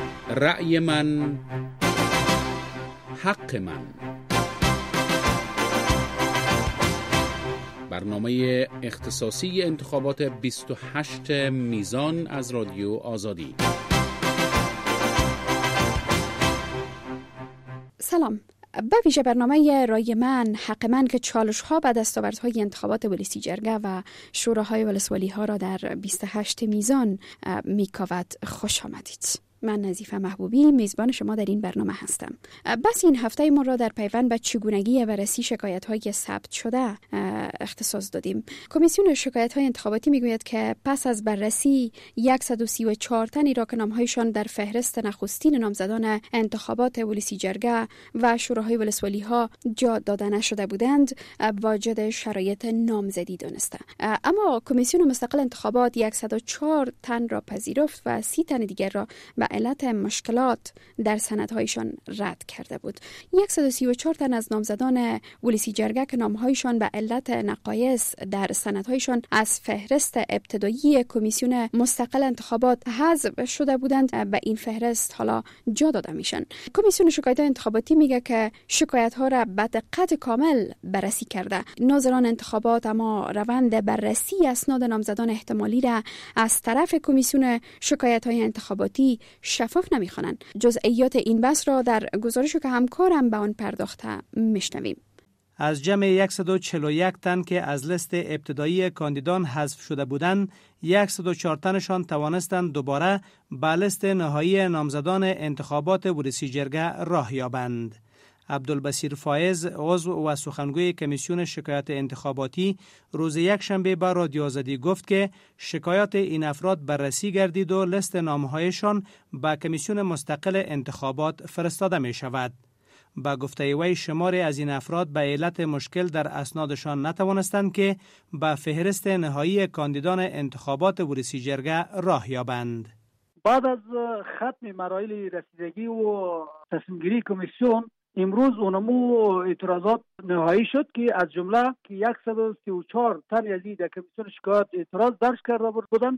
رأی من حق من. برنامه اختصاصی انتخابات 28 میزان از رادیو آزادی. سلام. به ویژه برنامه رای من حق من که چالش ها و دستاوردهای انتخابات ولسی جرگه و شوراهای ولسوالی ها را در 28 میزان میکاود. خوش آمدید. من نظیفه محبوبی میزبان شما در این برنامه هستم. بس این هفته ما را در پیوند به چگونگی بررسی شکایت‌های ثبت شده اختصاص دادیم. کمیسیون شکایت‌های انتخاباتی میگوید که پس از بررسی 134 تنی را که نام‌هایشان در فهرست نخستین نامزدان انتخابات ولسی جرگه و شوراهای ولسوالی‌ها جا داده نشده بودند، واجد شرایط نامزدی دانسته. اما کمیسیون مستقل انتخابات 104 تن را پذیرفت و 30 تن دیگر را به علت مشکلات در سندهایشان رد کرده بود. 134 تن از نامزدان ولسی جرگه که نامهایشان به علت نقایص در سندهایشان از فهرست ابتدایی کمیسیون مستقل انتخابات حذف شده بودند، به این فهرست حالا جا داده میشن. کمیسیون شکایت انتخاباتی میگه که شکایت ها را به دقت کامل بررسی کرده. ناظران انتخابات اما روند بررسی اسناد نامزدان احتمالی را از طرف کمیسیون شکایت های انتخاباتی شفاف نمیخوانند. جزئیات این بحث را در گزارشی که همکارم به آن پرداخته میشنویم. از جمع 141 تن که از لیست ابتدایی کاندیدان حذف شده بودند، 104 تنشان توانستند دوباره به لیست نهایی نامزدان انتخابات ولسی جرگه راه یابند. عبدالبصیر فایز، عضو و سخنگوی کمیسیون شکایات انتخاباتی، روز یکشنبه به رادیو آزادی گفت که شکایات این افراد بررسی گردید و لیست نامه‌هایشان به کمیسیون مستقل انتخابات فرستاده می شود. با گفته وی شماری از این افراد به علت مشکل در اسنادشان نتوانستند که به فهرست نهایی کاندیدان انتخابات ولسی جرگه راه یابند. بعد از ختم مراحل رسیدگی و تصمیم گیری کمیسیون، امروز اونمو اعتراضات نهایی شد که از جمله که 134 تن یزی در کمیسیون شکایات اعتراض درج کرده بودند،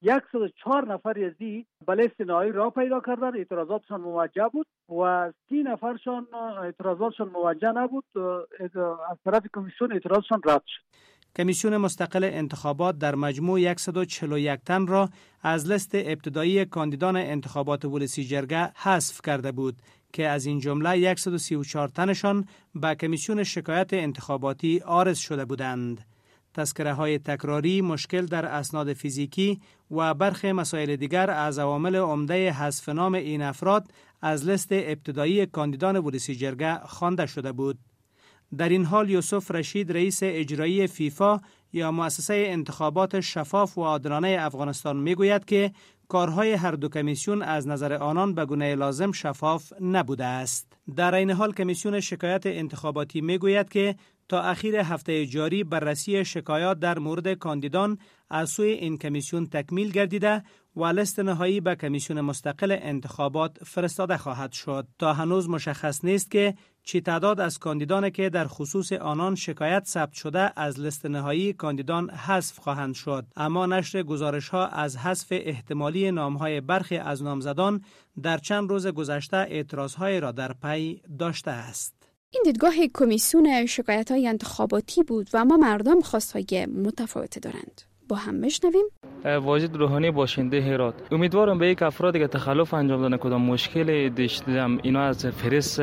104 نفر یزی به لیست نهایی راه پیدا کردند. اعتراضاتشان موجه بود و 30 نفرشان اعتراضاتشان موجه نبود. از طرف کمیسیون اعتراضشان رد شد. کمیسیون مستقل انتخابات در مجموع 141 تن را از لیست ابتدایی کاندیدان انتخابات ولسی جرگه حذف کرده بود که از این جمله 134 تنشان به کمیسیون شکایت انتخاباتی عارض شده بودند. تذکره های تکراری، مشکل در اسناد فیزیکی و برخی مسائل دیگر از عوامل عمده حذف نام این افراد از لیست ابتدایی کاندیدان ولسی جرگه خوانده شده بود. در این حال یوسف رشید، رئیس اجرایی فیفا یا مؤسسه انتخابات شفاف و عادلانه افغانستان میگوید که کارهای هر دو کمیسیون از نظر آنان به گونه لازم شفاف نبوده است. در این حال کمیسیون شکایت انتخاباتی میگوید که تا اخیر هفته جاری بررسی شکایات در مورد کاندیدان از سوی این کمیسیون تکمیل گردیده و لیست نهایی به کمیسیون مستقل انتخابات فرستاده خواهد شد. تا هنوز مشخص نیست که چی تعداد از کاندیدان که در خصوص آنان شکایت ثبت شده از لیست نهایی کاندیدان حذف خواهند شد، اما نشر گزارش‌ها از حذف احتمالی نام‌های برخی از نامزدان در چند روز گذشته اعتراض‌های را در پی داشته است. این دیدگاه کمیسیون شکایت‌های انتخاباتی بود و اما مردم خواست‌های متفاوتی دارند. با هم بشنویم. واجد روحانی باشنده هرات. امیدوارم به یک افرادی که تخلف انجام دادن کدام مشکل داشتم اینا از فهرست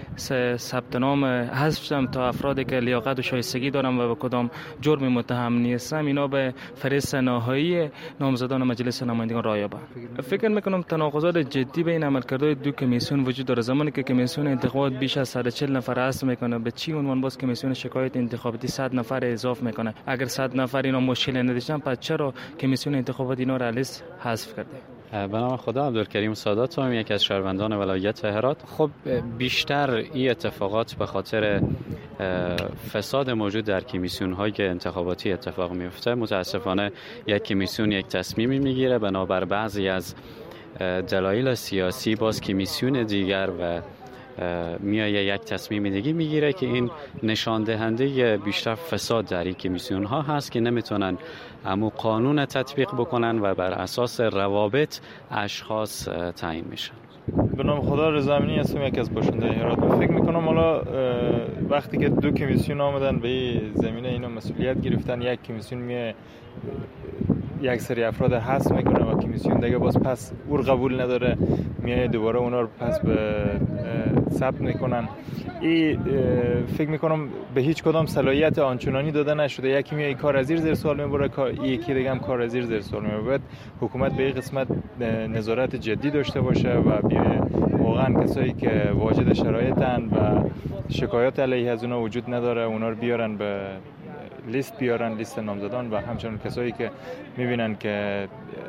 ثبت نام حذف شدم تا افرادی که لیاقت و شایستگی دارم و به کدام جرم متهم نیستم اینا به فهرست نهایی نامزدان مجلس نمایندگان راه یابند. فکر میکنم تناقضات جدی بین عملکردهای دو کمیسیون وجود داره. زمانی که کمیسیون انتخابات بیش از 140 نفر حذف میکنه، به چی عنوان باز کمیسیون شکایت انتخاباتی 100 نفر اضافه میکنه؟ اگر 100 نفر اینا مشکل نداشتن پس چرا کمیسیون انتخابات اینا را لیست حذف کرده؟ به نام خدا، عبدالکریم سادات هم یکی از شهروندان ولایت هرات. خب بیشتر این اتفاقات به خاطر فساد موجود در کمیسیون‌های انتخاباتی اتفاق میفته. متاسفانه یک کمیسیون یک تصمیمی میگیره، بنابر بعضی از دلایل سیاسی باز کمیسیون دیگر و میایه یک تصمیم دیگه میگیره که این نشان دهنده بیشتر فساد در این کمیسیون ها هست که نمیتونن امو قانون تطبیق بکنن و بر اساس روابط اشخاص تعیین میشن. به نام خدا رضا امینی هستم، یکی از باشنده هرات. فکر میکنم حالا وقتی که دو کمیسیون آمدن به این زمینه اینا مسئولیت گرفتن، یک کمیسیون میه یک سری افراد حذف میکنه و کمیسیون دیگه باز پس اور قبول نداره میایه دوباره اونا رو پس به ثبت میکنن. این فکر میکنم به هیچ کدام صلاحیت آنچنانی داده نشده. یکی میایه کار از زیر سوال میبره، یکی دیگه هم کار از زیر سوال میبره. حکومت به این قسمت نظارت جدی داشته باشه و واقعا کسایی که واجد شرایطن و شکایات علیه از اونا وجود نداره اونا رو بیارن به لیست نامزدان و همچنین کسایی که میبینن که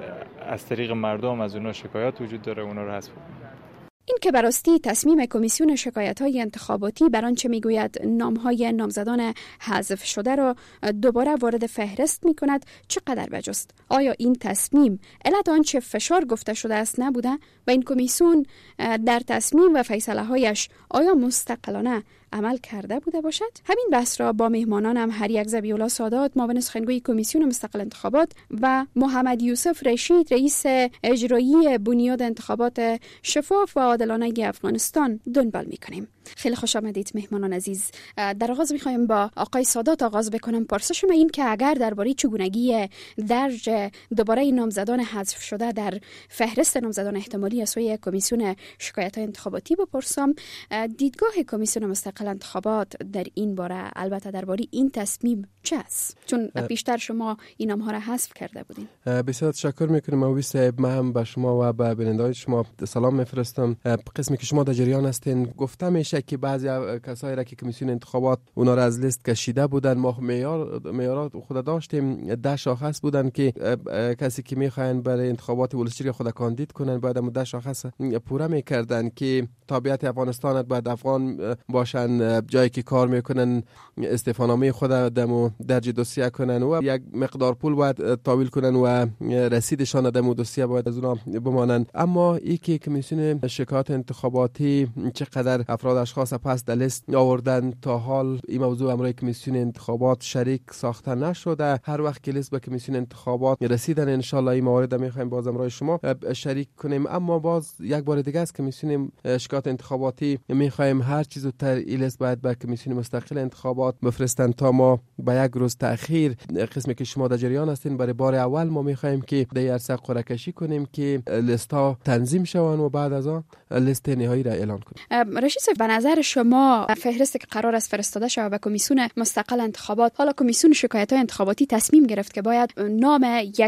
از طریق مردم از اونا شکایات وجود داره اونا رو حذف کنن. این که براستی تصمیم کمیسیون شکایت‌های انتخاباتی بر آنچه میگوید نام‌های نامزدان حذف شده را دوباره وارد فهرست می‌کند چقدر بجاست؟ آیا این تصمیم علت آنچه فشار گفته شده است نبوده و این کمیسیون در تصمیم و فیصله‌هایش آیا مستقلانه عمل کرده بوده باشد؟ همین بحث را با مهمانانم هر یک ذبیح‌الله سادات معاون سخنگوی کمیسیون مستقل انتخابات و محمد یوسف رشید رئیس اجرایی بنیاد انتخابات شفاف و عادلانه افغانستان دنبال می‌کنیم. خیلی خوش آمدید مهمانان عزیز. در آغاز می‌خوایم با آقای سادات آغاز بکنم. پرسشم این که اگر درباره چگونگی درج دوباره نامزدان حذف شده در فهرست نامزدان احتمالی از سوی کمیسیون شکایت‌های انتخاباتی بپرسم، دیدگاه کمیسیون مستقل انتخابات در این باره، البته درباره این تصمیم چه است؟ چون پیشتر شما این نام‌ها را حذف کرده بودین. بسیار تشکر می‌کنم مولوی صاحب. من هم به شما و به بینندگان شما سلام می‌فرستم. قسمی که شما در جریان هستین گفته میشه که بعضی کسایی را که کمیسیون انتخابات اونا را از لیست کشیده بودن، ما معیارات خود داشتیم 10 شاخص بودن که کسی که میخواین برای انتخابات ولسیجرگه خود کاندید کنن باید 10 شاخص پوره میکردن که تابعیت افغانستان باید افغان باشن، جایی که کار میکنن استعفانامه خود دمو درج دوسیه کنن و یک مقدار پول باید تحویل کنن و رسیدشان دمو دوسیه باید از اونا بمانند. اما این که کمیسیون شکایت انتخاباتی چقدر افراد اشخاص پس در لیست آوردن تا حال این موضوع امروی کمیسیون انتخابات شریک ساخته نشده. هر وقت که لیست به کمیسیون انتخابات رسیدن ان شاء الله این موارد میخوایم باز امروی شما شریک کنیم. اما باز یک بار دیگه از کمیسیون شکایت انتخاباتی میخوایم هر چیزو تر این لیست باید به کمیسیون مستقل انتخابات بفرستن تا ما با یک روز تأخیر قسمی که شما در جریان هستین برای بار اول ما میخوایم که در عرصه قرعه کشی کنیم که لیست ها تنظیم شون و بعد از آن لیست نهایی را اعلان کنیم. رشید صاحب، به نظر شما فهرستی که قرار است فرستاده شود به کمیسیون مستقل انتخابات، حالا کمیسیون شکایت‌های انتخاباتی تصمیم گرفت که باید نام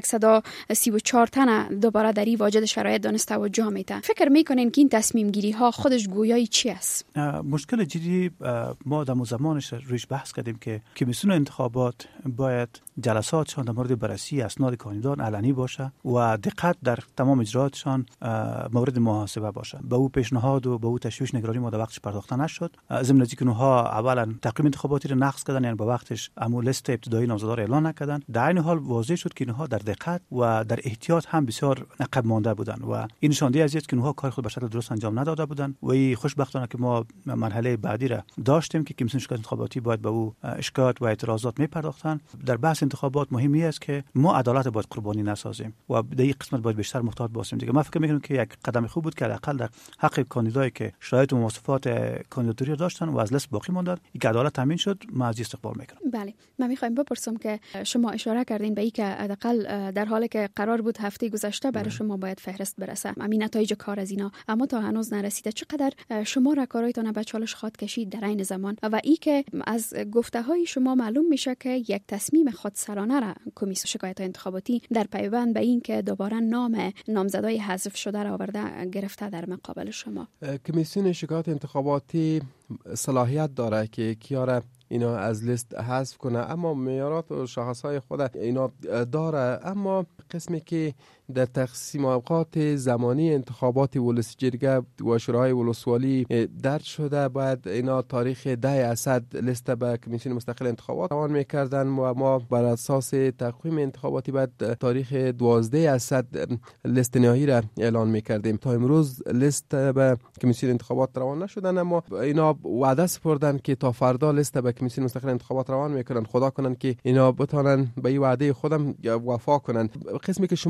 134 تن دوباره در این واجد شرایط دانسته و جا میته، فکر میکنین که این تصمیم گیری ها خودش گویایی چی است؟ مشکل جدی ما در زمانش روش بحث کردیم که کمیسیون انتخابات باید جلساتشان در مورد بررسی اسناد کاندیدان علنی باشه و دقت در تمام اجراتشان مورد محاسبه باشه. به او پیشنهاد و به او تشویش نگرانی ما در وقتش پرداخته نشد. ضمن از اینکه اونها اولا تقویم انتخاباتی رو نقض کردن، یعنی به وقتش امو لیست ابتدایی نامزدان را اعلان نکردن. در این حال واضح شد که اینها در دقت و در احتیاط هم بسیار عقب مانده بودند و این نشانده از که اونها کار خود به شکل درست انجام نداده بودند و این خوشبختانه که ما مرحله بعدی را داشتیم که کمیسیون شکایت انتخاباتی باید به او شکایت و اعتراضات میپرداختن. در بحث انتخابات مهمی است که ما عدالت باید قربانی نسازیم و در این قسمت باید بیشتر محتاط باشیم دیگه. من فکر میکنم که یک قدم خوب بود که حداقل در حق کاندیدایی که شرایط و مواصفات کاندیداتوری داشتن و از لیست باقی ماندن این عدالت تامین شد، ما از استقبال میکنم. بله، من میخوایم بپرسم که شما اشاره کردین به این که حداقل در حالی که قرار بود هفته گذشته برای شما باید فهرست برسه، همین نتایج کار از اینا اما تا هنوز نرسیده، چقدر شما را کارایتان به چالش خواهد کشید در این زمان و این که از گفته های شما معلوم میشه که یک تصمیم خودسرانه را کمیسیون شکایت انتخاباتی در پیوند به این که دوباره نام نامزدای حذف شده را آورده گرفته در مقابل شما. کمیسیون شکایت انتخاباتی صلاحیت داره که کیاره اینا از لیست حذف کنه، اما معیارات و شاخصهای خود اینا داره. اما قسمی که در تقسیم اوقات زمانی انتخابات ولسیجرگه و شورای ولسوالی درج شده باید اینا تاریخ 10 اسد لیست به کمیسیون مستقل انتخابات روان میکردن و ما بر اساس تقویم انتخاباتی بعد تاریخ 12 اسد لیست نهایی را اعلان میکردیم. تا امروز لیست به کمیسیون انتخابات روان نشدن، اما اینا وعده سپردن که تا فردا لیست به کمیسیون مستقل انتخابات روان میکنن. خدا کنن که اینا بتونن به این وعده خودم وفا کنن. قسمی که شما گفتین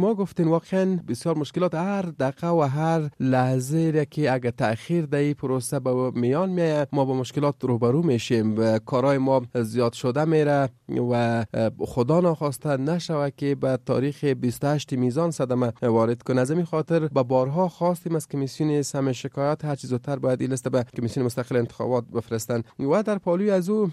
واقعا بسیار مشکلات هر دقیقه و هر لحظه را که اگر تأخیر در این پروسه به میان میاد ما با مشکلات روبرو میشیم. کارهای ما زیاد شده میره و خدا ناخواسته نشوه که به تاریخ 28 میزان صدمه وارد کنه. از این خاطر به بارها خواستیم از کمیسیون سم شکایات هر چه زودتر باید این لیست به کمیسیون مستقل انتخابات بفرستن و در پالوی از او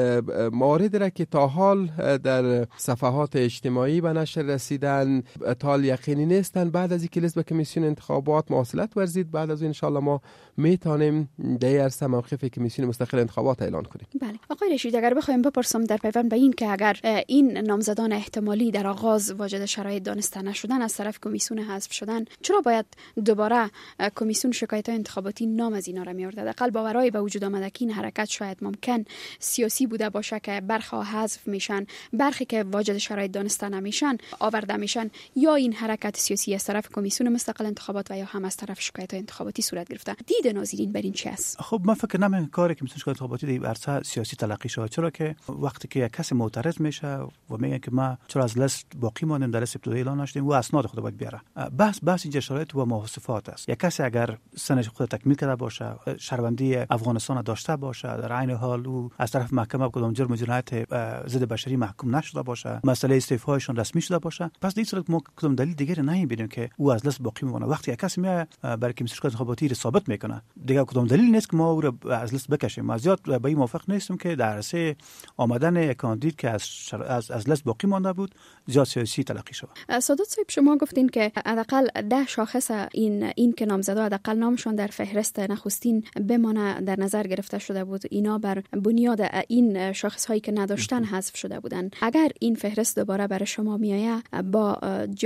مواردی را که تا حال در صفحات اجتماعی به نشر رسیدن تا یقینی نیستن بعد از اینکه لیست به کمیسیون انتخابات مواصلت ورزید بعد از ان شاء الله ما میتونیم در عرصه موقف کمیسیون مستقل انتخابات اعلان کنیم. بله آقای رشید، اگر بخوایم بپرسم در پیوند به این که اگر این نامزدان احتمالی در آغاز واجد شرایط دانسته نشدن از طرف کمیسیون حذف شدن، چرا باید دوباره کمیسیون شکایت انتخاباتی نام از اینا را می‌آورد؟ حداقل باورای به وجود آمده که این حرکت شاید ممکن سیاسی بوده باشه که برخی حذف میشن، برخی که واجد شرایط دانسته نمیشن آورده میشن، یا این حرکت سیاسی از طرف کمیسیون مستقل انتخابات و یا هم از طرف شکایت انتخاباتی صورت گرفته. دید ناظرین بر این چی است؟ خب من فکر نمی کاری کمیسیون شکایت انتخاباتی در عرصه سیاسی تلقی شده، چرا که وقتی که یک کسی معترض میشه و میگه که ما چرا از لیست باقی ماندیم در لیست ابتدایی اعلان نشدیم و اسناد خود باید بیاره. بحث اینجا شرایط و مواصفات است. یک کسی اگر سنش خود تکمیل کرده باشه، شهروندی افغانستان داشته باشه، در عین حال او از طرف محکمه کدام جرم جنایت ضد بشری محکوم نشده باشه، مسئله استعفایشون رسمی شده باشه، پس در این صورت ما کدام دلیل دیگری نمیبینیم که او از لیست باقی میمونه. وقتی یک کسی میاد برای کمیسیون شکایت انتخاباتی رو ثابت میکنه، دیگه کدام دلیل نیست که ما او رو از لیست بکشیم. ما زیاد به این موافق نیستیم که در عرصه آمدن کاندید که از لیست باقی مانده بود زیاد سیاسی تلقی شود. سادات صاحب، شما گفتین که حداقل 10 شاخص این که نامزدا حداقل نامشون در فهرست نخستین بمانه در نظر گرفته شده بود، اینا بر بنیاد این شاخص هایی که نداشتن حذف شده بودن. اگر این فهرست دوباره برای شما میایه با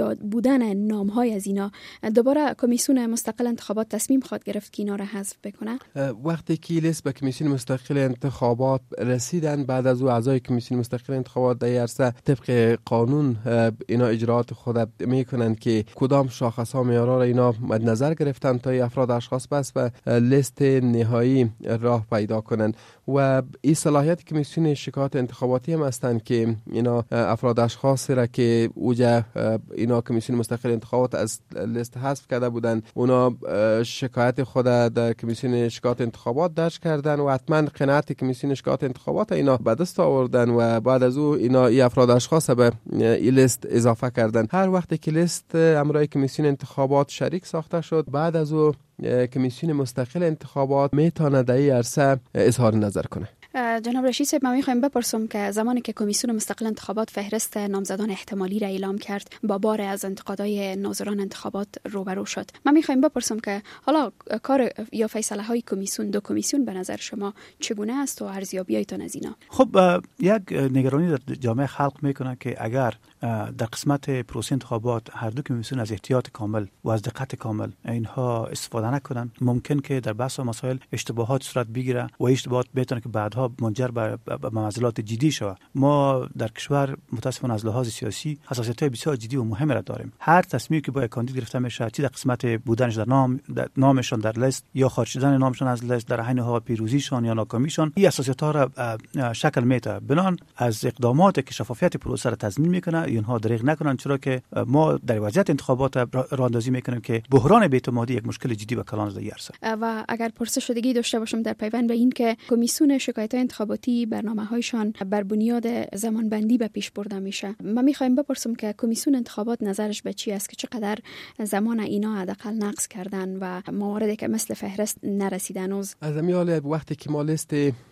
بودن نام های از اینا، دوباره کمیسیون مستقل انتخابات تصمیم خواهد گرفت که اینا را حذف بکنه؟ وقتی که لیست به کمیسیون مستقل انتخابات رسیدن، بعد از او اعضای کمیسیون مستقل انتخابات در عرصه طبق قانون اینا اجراات خود میکنن که کدام شاخص ها معیارا را اینا مد نظر گرفتن تا افراد اشخاص بس و لیست نهایی راه پیدا کنن و این صلاحیت کمیسیون شکایت انتخاباتی هم هستند که اینا افراد اشخاص را که اوجا اینا کمیسیون مستقل انتخابات از لیست حذف کرده بودن اونا شکایت خود در کمیسیون شکایت انتخابات درج کردن و حتما قناعت کمیسیون شکایت انتخابات اینا به دست آوردن و بعد از او اینا این افراد اشخاص به این لیست اضافه کردن. هر وقت که لیست امرای کمیسیون انتخابات شریک ساخته شد، بعد از او کمیسیون مستقل انتخابات میتونه در این عرصه اظهار نظر کنه. جناب رشید صاحب، من میخوایم بپرسم که زمانی که کمیسیون مستقل انتخابات فهرست نامزدان احتمالی را اعلام کرد با بار از انتقادهای ناظران انتخابات روبرو شد، من میخوایم بپرسم که حالا کار یا فیصله های دو کمیسیون به نظر شما چگونه است و ارزیابیایتان از اینا؟ خب یک نگرانی در جامعه خلق میکنه که اگر در قسمت پروسه انتخابات هر دو کمیسیون از احتیاط کامل و از دقت کامل اینها استفاده نکنن، ممکن که در بحث و مسائل اشتباهات صورت بگیره و اشتباهات بتونه که بعدها منجر به معضلات جدی شود. ما در کشور متاسفانه از لحاظ سیاسی حساسیت‌های بسیار جدی و مهمی را داریم. هر تصمیمی که با کاندید گرفته میشه، چه در قسمت بودنش در نامشون در لیست یا خارج شدن نامشون از لیست، در عین حال پیروزیشون یا ناکامیشون، این حساسیت‌ها را شکل میده. بنان از اقداماتی که شفافیت پروسه را تضمین میکنه اینها دریغ نکنن، چرا که ما در وضعیت انتخابات راه اندازی میکنیم که بحران بی‌اعتمادی یک مشکل جدی و کلان است. و اگر پرسش دیگه داشته باشم در پیوند به این که کمیسیون شکایت انتخاباتی برنامه‌هایشان بر بنیاد زمانبندی به پیش برده میشه، من میخوایم بپرسم که کمیسیون انتخابات نظرش به چی است که چقدر زمان اینا حداقل نقض کردن و مواردی که مثل فهرست نرسیدن؟ از همین حال وقتی که ما لیست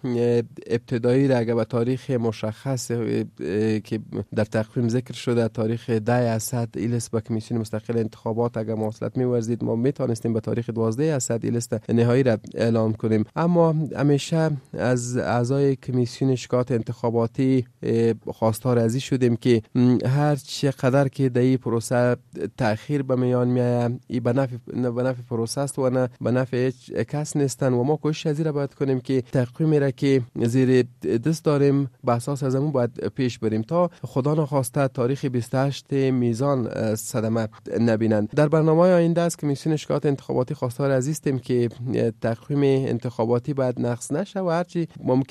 ابتدایی را اگه به تاریخ مشخص که در تقویم ذکر شده تاریخ 10 اسد این لیست با کمیسیون مستقل انتخابات اگه مواصلت می‌ورزید، ما میتونستیم به تاریخ 12 اسد این لیست نهایی را اعلام کنیم. اما همیشه از اعضای کمیسیون شکایت انتخاباتی خواستار ازی شدیم که هر چقدر که در این پروسه تأخیر به میان میاد، این به نفع پروسه است و نه به نفع کس نیستن و ما کوشش ازی را باید کنیم که تقویمی را که زیر دست داریم به اساس از همون باید پیش بریم تا خدا نخواسته تاریخ 28 میزان صدمه نبینن. در برنامه آینده است کمیسیون شکایت انتخاباتی خواستار عزیزیم که تقویم انتخاباتی باید نقض نشه و هرچی ممکن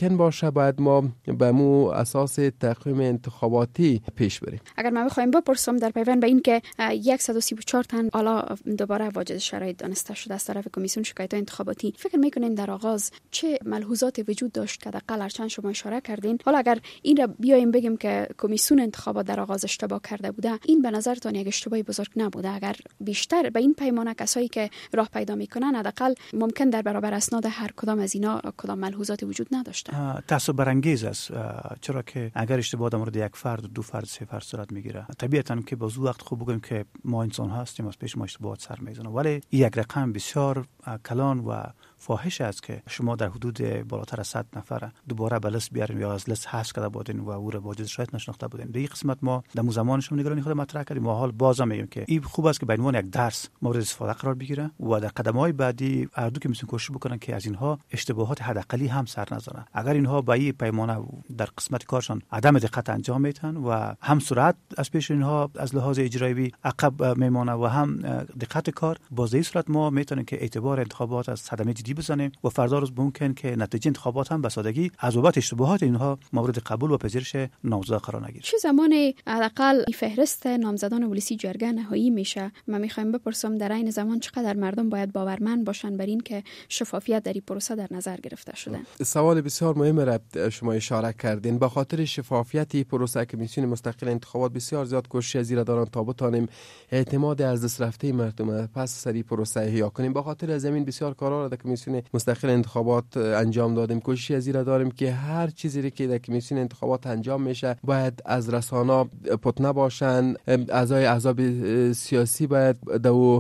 ممکن باشه باید ما به مو اساس تقویم انتخاباتی پیش بریم. اگر ما بخوایم بپرسم در پیوند به این که 134 تن حالا دوباره واجد شرایط دانسته شده از طرف کمیسیون شکایت‌های انتخاباتی، فکر می‌کنین در آغاز چه ملحوظات وجود داشت که حداقل هرچند شما اشاره کردین، حالا اگر این را بیایم بگیم که کمیسیون انتخابات در آغاز اشتباه کرده بوده، این به نظرتان یک اشتباهی بزرگ نبوده؟ اگر بیشتر به این پیمانه کسایی که راه پیدا میکنن حداقل ممکن در برابر اسناد هر کدام از اینا کدام ملحوظات وجود نداشته؟ تعصب برانگیز است، چرا که اگر اشتباه در مورد یک فرد، دو فرد، سه فرد صورت میگیره، طبیعتاً که با وقت خوب بگیم که ما انسان هستیم، از پیش ما اشتباهات سر میزنه، ولی یک رقم بسیار کلان و فاحش است که شما در حدود بالاتر از 100 نفر دوباره به لیست بیارین یا از لیست حذف کرده بودین و او را واجد شرایط نشناخته بودین. به این قسمت ما در زمانش هم نگرانی خود مطرح کردیم و حال بازم میگیم که این خوب است که به عنوان یک درس مورد استفاده قرار بگیره و در قدم‌های بعدی هر دو که میتونن کوشش بکنن که از اینها اشتباهات حداقلی هم سر نزنن. اگر اینها با این پیمانه در قسمت کارشان عدم دقت انجام میدن و هم سرعت از پیش اینها از لحاظ اجرایی عقب میمونه و هم دقت کار، باز این صورت ما میتونیم که اعتبار انتخابات از صدمه جدی بزنیم و فردا روز ممکن که نتیجه انتخابات هم به سادگی از بابت اشتباهات اینها مورد قبول و پذیرش نامزد قرار نگیره. چه زمانی حداقل فهرست نامزدان ولسی جرگه نهایی میشه؟ ما میخوایم بپرسم در این زمان چقدر مردم باید باورمند باشن بر این که شفافیت در این پروسه در نظر گرفته شده؟ سوال بسیار مهم را شما اشاره کردین. با خاطر شفافیت پروسه کمیسیون مستقل انتخابات بسیار زیاد کوشش زیر دارن تا بتانیم اعتماد از دست رفته مردم پس سری پروسه احیا کنیم. با خاطر از زمین بسیار کارا را در کمیسیون مستقل انتخابات انجام دادیم. کوشش زیر داریم که هر چیزی که در کمیسیون انتخابات انجام میشه باید از رسانه پت نباشن، اعضای احزاب سیاسی باید در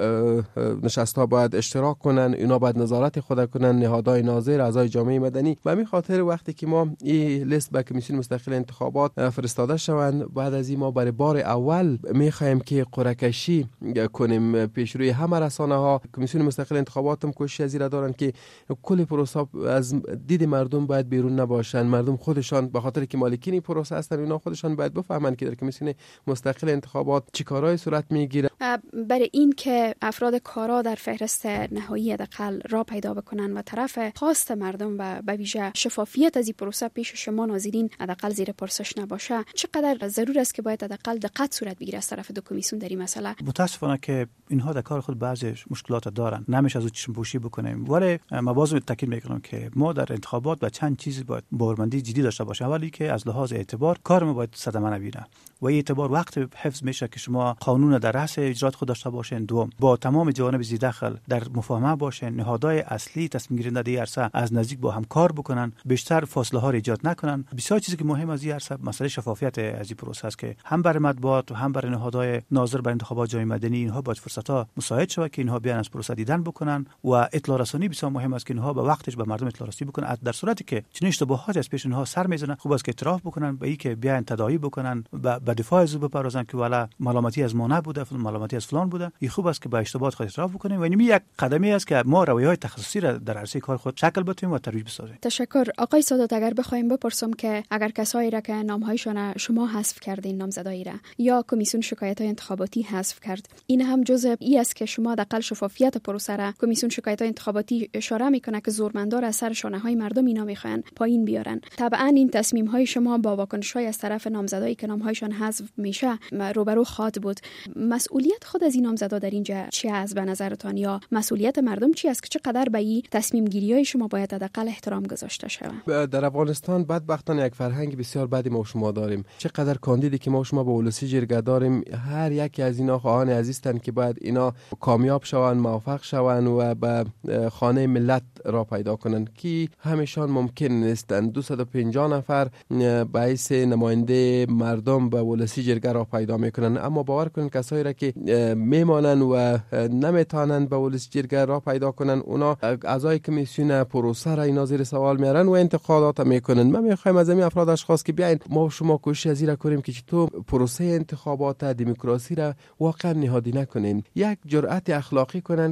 نشست‌ها باید اشتراک کنن، اینا باید نظارت خود کنن، نهادهای ناظر، اعضای جامعه مدنی. و همین خاطر وقتی که ما این لیست به کمیسیون مستقل انتخابات فرستاده شوند، بعد از این ما برای بار اول میخوایم که قرعه کشی کنیم پیش روی همه رسانه ها. کمیسیون مستقل انتخابات هم کوشش زیر دارن که کل پروسه از دید مردم باید بیرون نباشن. مردم خودشان به خاطر که مالکین پروسه هستن، اینا خودشان باید بفهمن که در کمیسیون مستقل انتخابات چه کارهای صورت میگیره. برای این که افراد کارا در فهرست نهایی حداقل را پیدا بکنن و طرف خواست مردم و به ویژه شفافیت از این پروسه پیش شما ناظرین حداقل زیر پرسش نباشه، چقدر ضرور است که باید حداقل دقت صورت بگیره از طرف دو کمیسیون در این مسئله؟ متاسفانه که اینها در کار خود بعضی مشکلات دارن، نمیشه از چشم پوشی بکنیم، ولی ما باز تاکید میکنم که ما در انتخابات و چند چیز باید باورمندی جدی داشته باشیم. اولی که از لحاظ اعتبار کار ما باید صدمه نبینه و این اعتبار وقت حفظ میشه که شما قانون در رأس اجرات خود داشته باشین. دوم، با تمام جوانب زیر دخل در مفاهمه باشین، نهادهای اصلی تصمیم گیرنده در عرصه از نزدیک با هم کار بکنن، بیشتر فاصله ها را ایجاد نکنن. بسیار چیزی که مهم از این عرصه مسئله شفافیت از این پروسه است که هم برای مطبوعات و هم برای نهادهای ناظر بر انتخابات جامعه مدنی اینها باید فرصت‌ها مساعد شود که اینها بیان از پروسه دیدن بکنن و اطلاع رسانی بسیار مهم است که اینها به وقتش به مردم اطلاع رسانی بکنن. در صورتی که چنین اشتباهاتی از پیش اینها سر میزنن، خوب است که اعتراف بکنن، به اینکه بیان تداعی بکنن، به دفاع از بپردازن که والا ملامتی از ما نبوده، ملامتی از فلان بوده. این خوب است که با اشتباهات خود اعتراف بکنیم و این یک قدمی است که ما رویه‌های تخصصی را در عرصه کار خود شکل بدیم و ترویج بسازیم. تشکر آقای سادات. اگر بخوایم بپرسم که اگر کسایی را که نامهایشان شما حذف کردین، نامزدایی را یا کمیسیون شکایت‌های انتخاباتی حذف کرد، این هم جزء ای است که شما حداقل شفافیت پروسه را کمیسیون شکایت‌های انتخاباتی اشاره میکنه که زورمندار از سر شانه‌های مردم اینا میخوان پایین بیارن. طبعا این تصمیم‌های شما با واکنش‌های از طرف نامزدایی که نامهایشان حذف میشه روبرو خواهد بود. مسئولیت خود از این نامزدا در اینجا چی است به نظرتان، یا مسئولیت مردم چی است که چقدر به این تصمیم گیری‌های شما باید حداقل احترام گذاشته شود؟ در افغانستان بدبختانه یک فرهنگ بسیار بدی ما شما داریم. چقدر کاندیدی که ما شما به ولسی جرگه داریم، هر یکی از اینا خواهان عزیزتن که باید اینا کامیاب شوند، موفق شوند و به خانه ملت را پیدا کنند که همیشان ممکن نیستند. 250 نفر باعث نماینده مردم به ولسی جرگه را پیدا میکنن، اما باور کنید کسایی را که میمانن و نمیتونن به ولسی جرگه را پیدا کنن، اونا اعضای کمیسیون پروسه را اینا زیر سوال میارن و انتقادات میکنن. ما میخوایم از این افراد اشخاص که بیاین ما شما کوشش از این کنیم که تو پروسه انتخابات دموکراسی را واقعا نهادی نکنین، یک جرأت اخلاقی کنن. کسایی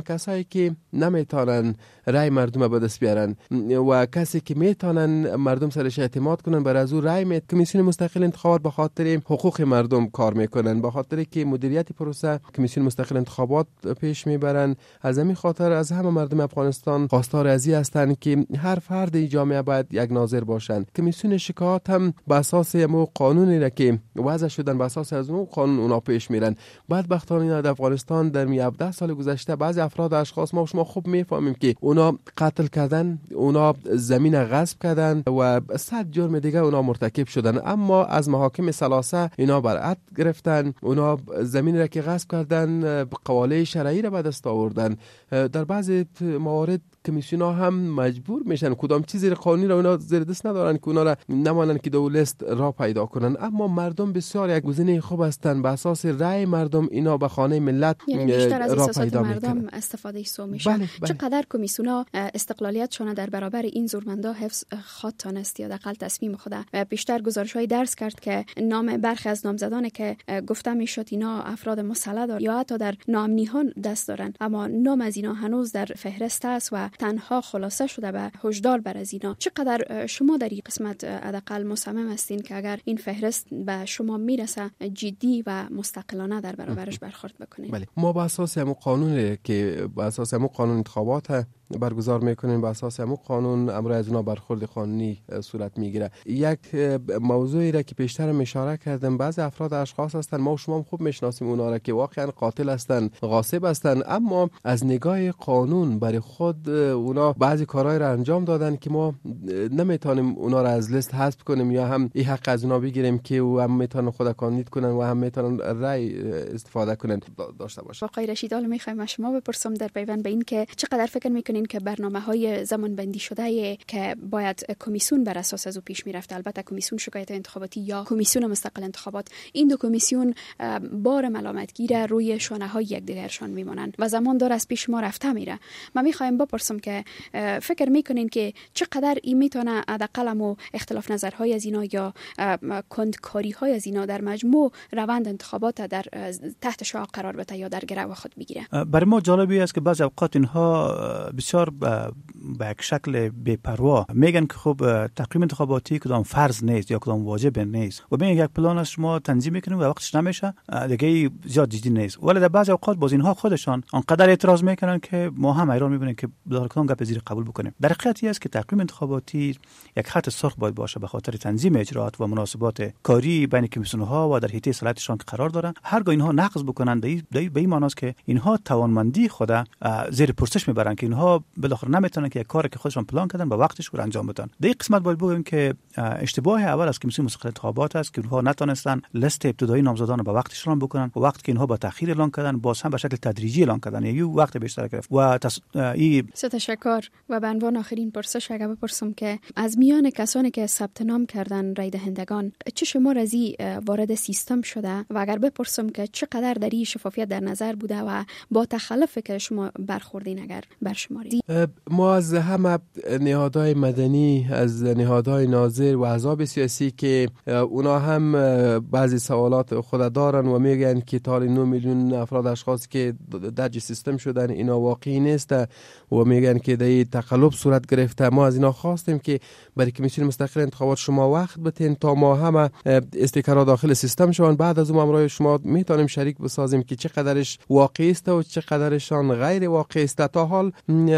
هایی که نمیتونن رای مردم به دست بیارن و کسی که میتونن مردم سرش اعتماد کنن بر از او رای کمیسیون مستقل انتخابات به خاطر حقوق مردم کار میکنن، به خاطر که مدیریت پروسه کمیسیون مستقل انتخابات پیش میبرن. از همین خاطر از همه مردم افغانستان خواستار ازی هستند که هر فرد جامعه باید یک ناظر باشند. کمیسیون شکایات هم به اساس مو قانونی را که وضع شدن به اساس از اون قانون اونا پیش میرن. بدبختانه در افغانستان در 17 سال گذشته بعضی افراد اشخاص ما و شما خوب میفهمیم که اونا قتل کردن، اونا زمین غصب کردن و 100 جرم دیگه اونا مرتکب شدن، اما از محاکم ثلاثه اینا برأت گرفتن. اونا زمین را که غصب کردن قواله شرعی را به دست آوردن. در بعضی موارد کمیسیون ها هم مجبور میشن کدام چیزی قانونی را اونا زیر دست ندارن که اونا را نمانن که دو لیست را پیدا کنن. اما مردم بسیار یک گزینه خوب هستند، به اساس رأی مردم اینا به خانه ملت یعنی بیشتر از را احساسات پیدا مردم میکنن. استفاده سو میشه. بله. چقدر کمیسیون ها استقلالیتشان در برابر این زورمندا حفظ خواهد است یا حداقل تصمیم خود؟ بیشتر گزارش های درس کرد که نام برخی از نامزدان که گفته میشد اینا افراد مسلح دارند یا حتی در ناامنی ها دست دارند، اما نام از اینا هنوز در فهرست است و تنها خلاصه شده به هشدار بر از اینا. چقدر شما در این قسمت حداقل مصمم هستین که اگر این فهرست به شما میرسه جدی و مستقلانه در برابرش برخورد بکنین؟ بله، ما به اساس همون قانون که به اساس همون قانون انتخابات برگزار میکنیم، به اساس همون قانون امر از اونا برخورد قانونی صورت میگیره. یک موضوعی را که پیشتر اشاره کردم، بعضی افراد اشخاص هستن ما و شما هم خوب میشناسیم اونا را که واقعا قاتل هستن، غاصب هستن، اما از نگاه قانون برای خود اونا بعضی کارهای را انجام دادن که ما نمیتونیم اونا را از لیست حذف کنیم یا هم این حق از اونا بگیریم که او هم میتونن خود کاندید کنن و هم میتونن رای استفاده کنن داشته باشه. آقای رشید، حالا میخوایم از شما بپرسم در پیوند به این که چقدر فکر میکنین که برنامه‌های زمان بندی شده که باید کمیسیون بر اساس از او پیش میرفت، البته کمیسیون شکایت انتخاباتی یا کمیسیون مستقل انتخابات، این دو کمیسیون بار ملامتگیر روی شانه‌های یکدیگرشان میمونند و زمان داره از پیش ما رفته میره. من میخوایم بپرسم که فکر میکنین که چقدر این میتونه حداقل اختلاف نظرهای از اینا یا کندکاری‌های از اینا در مجموع روند انتخابات در تحت شعاع قرار بده یا در گرو خود بگیره؟ برای ما جالبی است که بعضی اوقات اینها بسیار به یک شکل بی‌پروا میگن که خب تقویم انتخاباتی کدام فرض نیست یا کدام واجب نیست و میگن یک پلان از شما تنظیم میکنیم و وقتش نمیشه دیگه زیاد جدی نیست. ولی در بعضی اوقات باز اینها خودشان آنقدر اعتراض میکنن که ما هم حیران میبینیم که در کدام گپ زیر قبول بکنیم. در حقیقت است که تقویم انتخاباتی یک خط سرخ باید باشه به خاطر تنظیم اجراءات و مناسبات کاری بین کمیسیون‌ها و در حیطه صلاحیتشان که قرار دارن. هرگاه اینها نقض بکنن به این معنی است که اینها توانمندی خود زیر پرسش میبرن که اینها بالاخره نمیتونن که یک کاری که خودشان پلان کردن به وقتش رو انجام بدن. در این قسمت باید بگیم که اشتباه اول از کمیسیون مستقل انتخابات است که اونها نتونستن لیست ابتدایی نامزدان رو به وقتش اعلام بکنن و وقتی که اینها با تاخیر اعلام کردن باز هم به شکل تدریجی اعلام کردن، یعنی وقت بیشتر گرفت و تشکر. و به عنوان آخرین پرسش اگه بپرسم که از میان کسانی که ثبت نام کردن رای دهندگان چه شمار از این وارد سیستم شده و اگر بپرسم که چقدر در این شفافیت در نظر بوده و با تخلف که شما برخوردین اگر برشمارید؟ ما از همه نهادهای مدنی، از نهادهای ناظر و احزاب سیاسی که اونا هم بعضی سوالات خود دارن و میگن که تا 9 میلیون افراد اشخاص که درج سیستم شدن اینا واقعی نیست و میگن که در تقلب صورت گرفته. ما از اینا خواستیم که برای کمیسیون مستقل انتخابات شما وقت بتین تا ما همه استیکرها داخل سیستم شون، بعد از اون امرای شما میتونیم شریک بسازیم که چقدرش واقعی است و چقدرشان غیر واقعی است. تا حال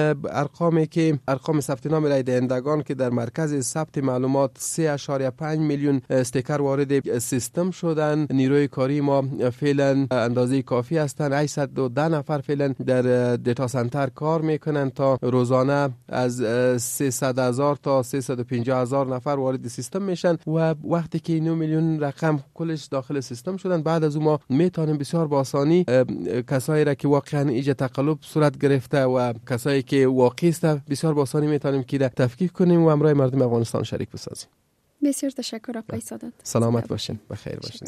ارقام ثبت نام رای دهندگان که در مرکز ثبت معلومات 3.5 میلیون استیکر وارد سیستم شدن. نیروی کاری ما فعلا اندازه کافی هستند، 810 نفر فعلا در دیتا سنتر کار میکنن تا روزانه از 300,000 تا 350,000 نفر وارد سیستم میشن و وقتی که 9 میلیون رقم کلش داخل سیستم شدن بعد از اون ما میتونیم بسیار با آسانی کسایی را که واقعا ایجاد تقلب صورت گرفته و کسایی که واقعی است بسیار با آسانی میتونیم که تفکیک کنیم و همراه مردم افغانستان شریک بسازیم. بسیار تشکر آقای سادات. سلامت باشین، بخیر باشین.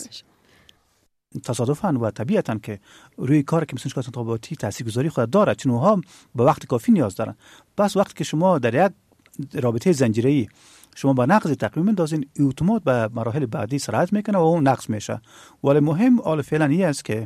تصادفاً و طبیعتاً که روی کار که کمیسیون شکایت انتخاباتی تاثیرگذاری خود داره، چون اونها به وقت کافی نیاز دارن. پس وقتی که شما در یک رابطه زنجیره‌ای شما با نقض تقویم اندازین، اتومات به مراحل بعدی سرایت میکنه و اون نقض میشه. ولی مهم فعلا این است که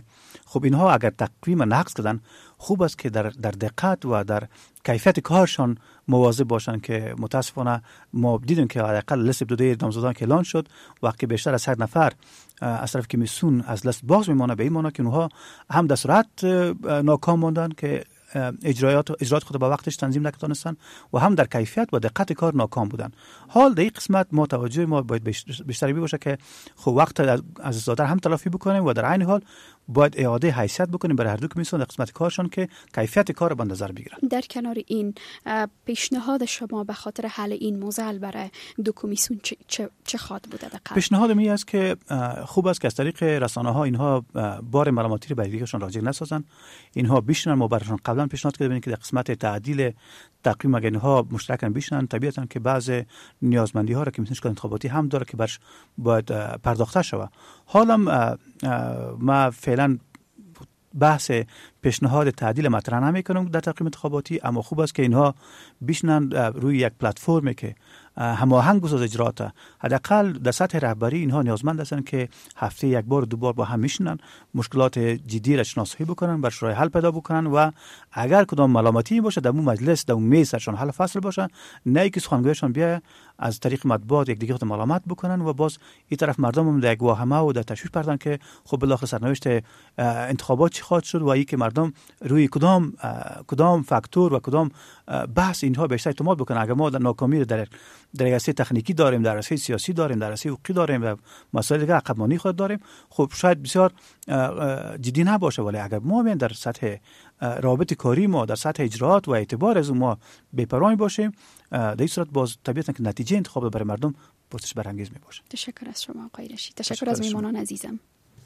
خب اینها اگر تقویم نقض کردن، خوب است که در دقت و در کیفیت کارشان مواظب باشن که متاسفانه ما دیدیم که حداقل لیست ابتدایی نامزدان که اعلان شد، وقتی بیشتر از 100 نفر از طرف کمیسیون از لیست باز میمونه، به این معنی که اونها هم در صورت ناکام ماندن که اجرات خود با وقتش تنظیم نکردن و هم در کیفیت و دقت کار ناکام بودن. حال در این قسمت ما توجه ما باید بیشتری باشه که خب وقت از استفاده هم تلافی بکنیم و در عین حال باید اعاده حیثیت بکنیم برای هر دو کمیسیون در قسمت کارشان که کیفیت کار به نظر بگیرن. در کنار این پیشنهاد شما به خاطر حل این موزل برای دو کمیسیون چه خواهد بوده؟ پیشنهاد می است که خوب است که از طریق رسانه ها اینها بار ملامتی رو برای دیگرشان راجع نسازن، اینها بیشترن ما براشون قبلا پیشنهاد کردیم که در قسمت تعدیل تقویم اگر اینها مشترکاً بیشترن، طبیعتاً که بعض نیازمندی ها را که کمیسیون انتخاباتی هم داره که برش باید پرداخته شود. حالا ما فعلا بحث پیشنهاد تعدیل مطرح نمی‌کنم در تقویم انتخاباتی، اما خوب است که اینها بیشنن روی یک پلتفرمی که هماهنگ بسازه اجرات. حداقل در سطح رهبری اینها نیازمند هستند که هفته یک بار دو بار با هم میشینن، مشکلات جدی را شناسایی بکنن، برش راه حل پیدا بکنن و اگر کدام ملامتی باشه در اون مجلس در اون میزشون حل فصل باشه، نه اینکه سخنگویشان بیا از طریق مطبوعات یک دیگه ملامت بکنن و باز این طرف مردم هم در یک واهمه و در تشویش پردن که خب بالاخره سرنوشت انتخابات چی خواهد شد و اینکه مردم روی کدام فاکتور و کدام بحث اینها بیشتر اعتماد بکنن. اگر ما در ناکامی در عرصه تکنیکی داریم، در عرصه سیاسی داریم، در عرصه حقوقی داریم و مسائل دیگه عقب‌مانی خود داریم، خب شاید بسیار جدی نباشه، ولی اگر ما در سطح رابط کاری ما در سطح اجراات و اعتبار از ما بی‌پروا باشیم، در این صورت باز طبیعتاً که نتیجه انتخاب برای مردم پرسش برانگیز میباشه. تشکر از شما آقای رشید. تشکر از میهمانان عزیزم.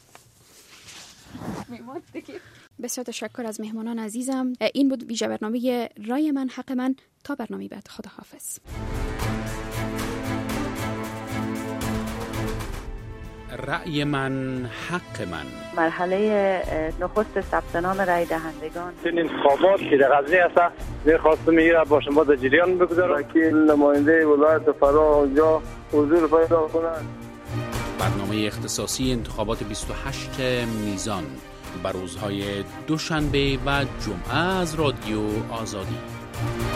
بسیار تشکر از مهمانان عزیزم. این بود ویژه برنامه رای من حق من. تا برنامه بعد، خداحافظ. رای من حق من. مرحله نخست ثبت نام رای دهندگان. این انتخابات که در غزنی هست می‌خواستم میره با شما در جریان بگذارم که نماینده ولایت فرا اونجا حضور پیدا کنند. برنامه اختصاصی انتخابات 28 میزان بر روزهای دوشنبه و جمعه از رادیو آزادی.